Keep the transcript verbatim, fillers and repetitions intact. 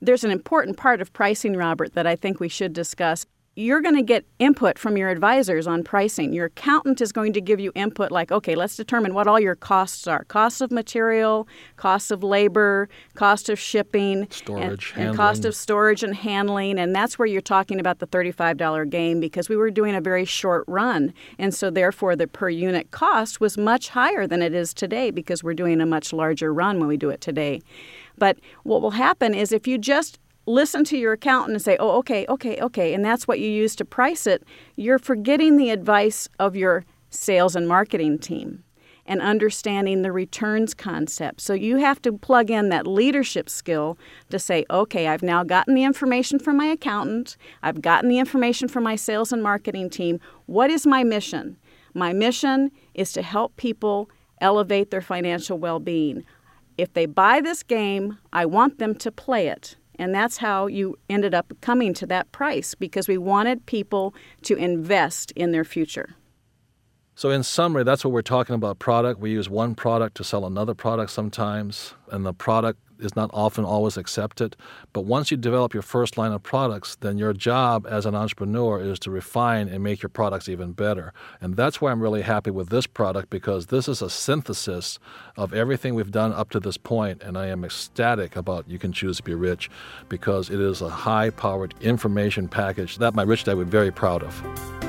there's an important part of pricing, Robert, that I think we should discuss. You're going to get input from your advisors on pricing. Your accountant is going to give you input like, okay, let's determine what all your costs are. Costs of material, costs of labor, cost of shipping, storage, and, and cost of storage and handling. And that's where you're talking about the thirty-five dollars game, because we were doing a very short run. And so therefore the per unit cost was much higher than it is today because we're doing a much larger run when we do it today. But what will happen is if you just listen to your accountant and say, oh, okay, okay, okay, and that's what you use to price it, you're forgetting the advice of your sales and marketing team and understanding the returns concept. So you have to plug in that leadership skill to say, okay, I've now gotten the information from my accountant. I've gotten the information from my sales and marketing team. What is my mission? My mission is to help people elevate their financial well-being. If they buy this game, I want them to play it. And that's how you ended up coming to that price, because we wanted people to invest in their future. So in summary, that's what we're talking about, product. We use one product to sell another product sometimes, and the product is not often always accepted. But once you develop your first line of products, then your job as an entrepreneur is to refine and make your products even better. And that's why I'm really happy with this product, because this is a synthesis of everything we've done up to this point, and I am ecstatic about You Can Choose to Be Rich, because it is a high-powered information package that my rich dad would be very proud of.